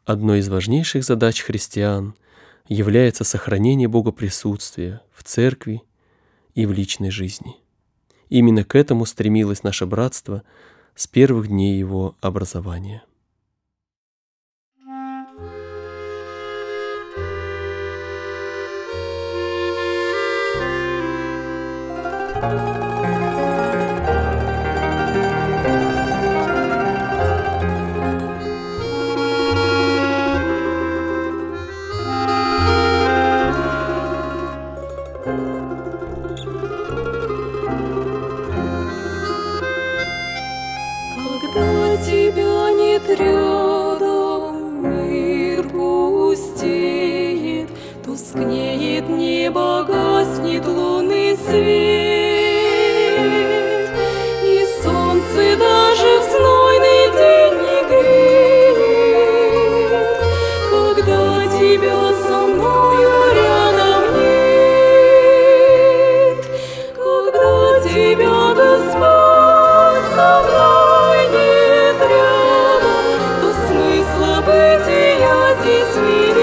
Одной из важнейших задач христиан является сохранение богоприсутствия в церкви и в личной жизни. Именно к этому стремилось наше братство с первых дней его образования. Когда тебя нет рядом, мир пустеет, тускнеет небо, гаснет лунный свет, и солнце даже в знойный день не греет, когда тебя со мною рядом нет, когда тебя, Господь, со мной нет рядом, то смысла бытия здесь нет.